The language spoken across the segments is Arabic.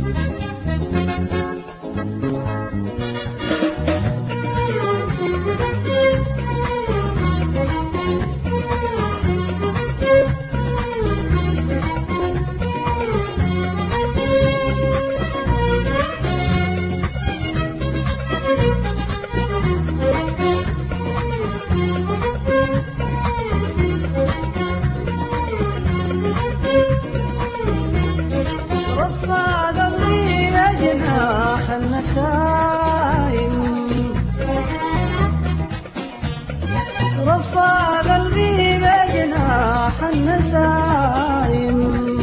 رفع قلبي بجناح النسايم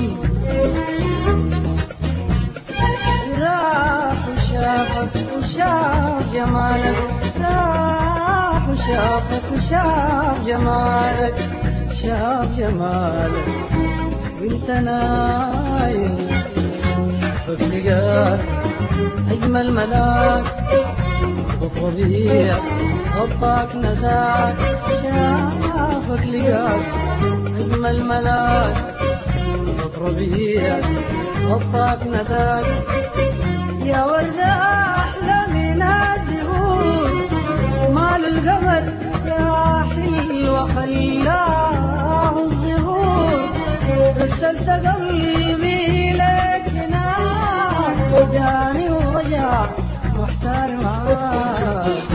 راح وشافك وشاف جمالك راح وشافك وشاف جمالك شاف جمالك وانت نايم شافك لقاك أجمل ملاك والربيع غطاك نداك شافك لقاك أجمل ملاك والربيع غطاك نداك يا وردة أحلى من الزهور مال القمر يا حلوة خلاه الزهور رسلت قلبي لك هناك وجاني ورجع محتار معاك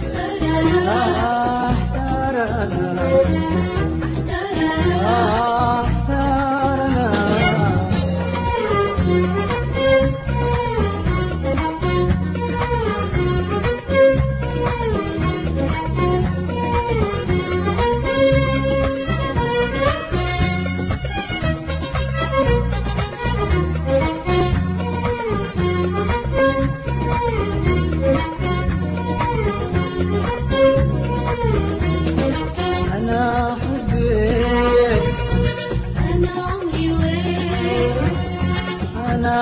احتار انا احتار أنا حبيت أنا عمري وين أنا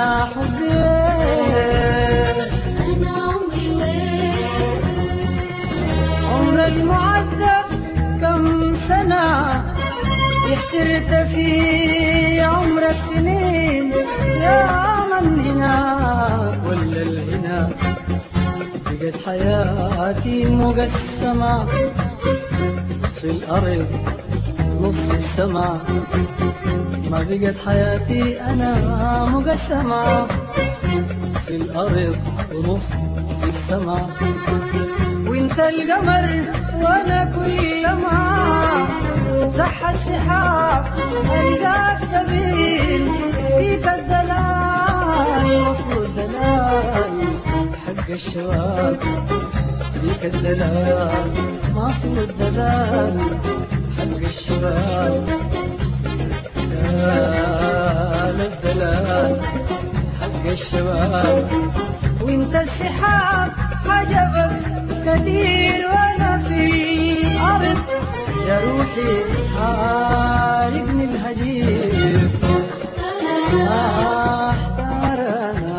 حبيت أنا عمري وين عمر المعذب كم سنة يحسرت في عمرك سنين يا من هناك ولا الهناك بقت حياتي مقسمة نص الأرض نص السماء ما بقت حياتي أنا مقسمة نص الأرض ونص السماء وانت القمر وانا كل ما صح السحاب ألقاك سبيل فيك الدلال نص الدلال حق الشباب فيك الدلال ماصل الدلال حق الشباب دلال الدلال حق الشباب وانت السحاب عجبك كثير وانا في الارض يا روحي حارقني الهجير احتار انا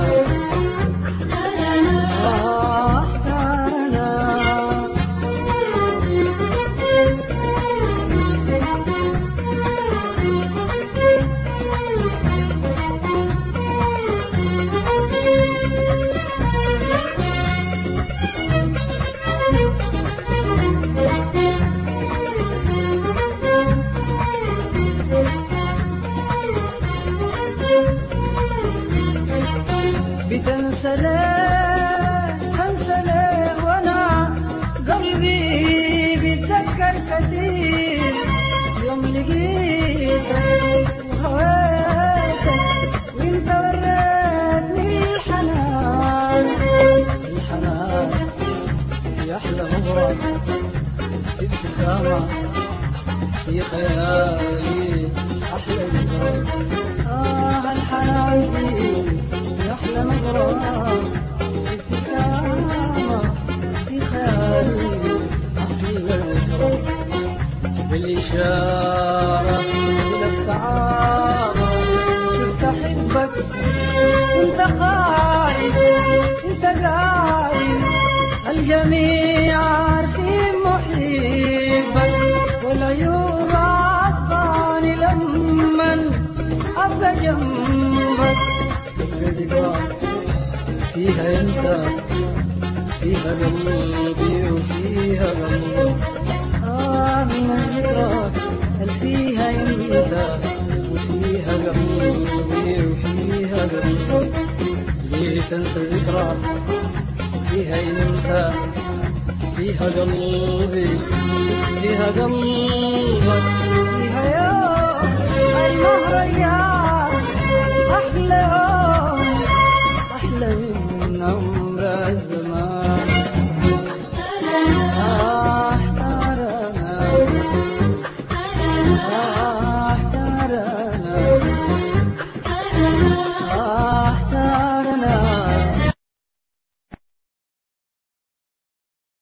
بتنسى ليه تنسى ليه وانا قلبي بيتذكر كثير يوم لقيتك وهويتك وانت وريتني الحنان الحنان يا احلى مبرك ابتسامة في خيالي احلى مبرك الحنان أحلى مغرب ابتسامة في خيالي أحلى مغرب بالإشارة إلى السعادة شفت أحبك وأنت خايف أنت قايم الجميع عارفين محبك والعيون عطاني لمن أبقى جنبك فيها انت، فيها قلبي وفيها قلبي. من الذكرى اللي فيها انت وفيها قلبي وفيها قلبي. ليه تنسى ذكرى فيها انت، فيها قلبي، فيها قلبك